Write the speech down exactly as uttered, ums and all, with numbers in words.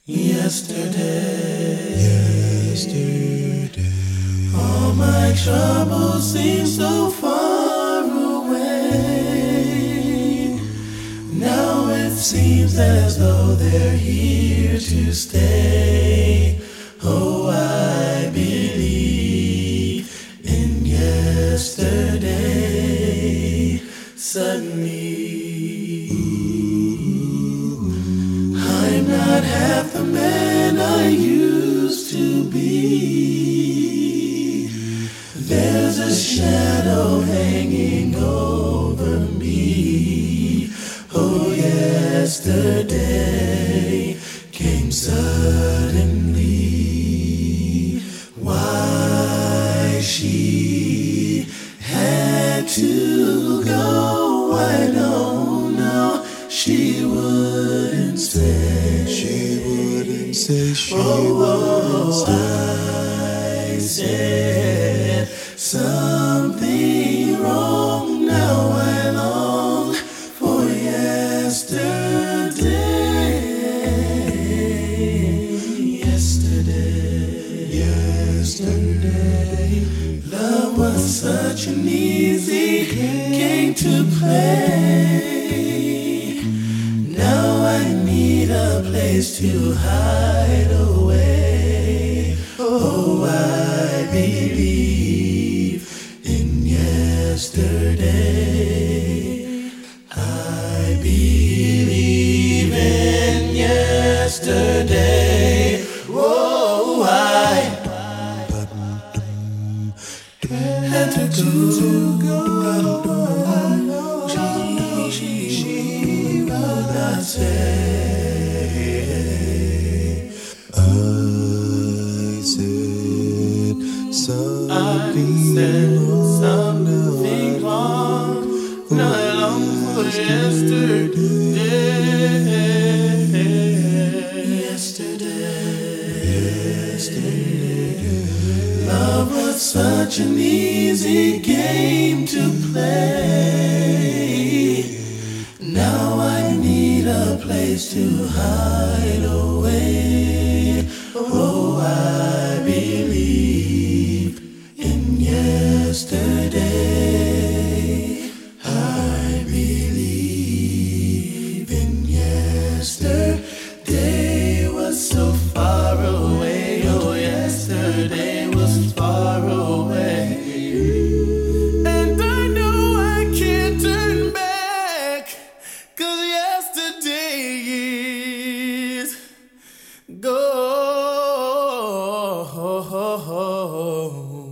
Yesterday, Yesterday, all my troubles seem so far away. Now it seems as though they're here to stay. Oh, I believe in yesterday. Suddenly, I'm not half the man I used to be. There's a shadow hanging over me. Oh, yesterday came suddenly. Why she had to go, I don't know. She wouldn't say. she wouldn't say, she Oh, wouldn't oh, say. I said something wrong. Now I long for yesterday. Yesterday, Yesterday, love was such an easy game to play. Now I need a place to hide away. Oh, I believe in yesterday. I believe in yesterday. Oh, I had to go. She, she would not say. I said something I said wrong. something wrong. Now I long for yesterday. Yesterday. Yesterday. Love was such an easy game to play. Now I need a place to hide away. Oh, I believe in yesterday. I believe in yesterday was so far away. Oh, yesterday was far away. And I know I can't turn back, 'cause yesterday is gone.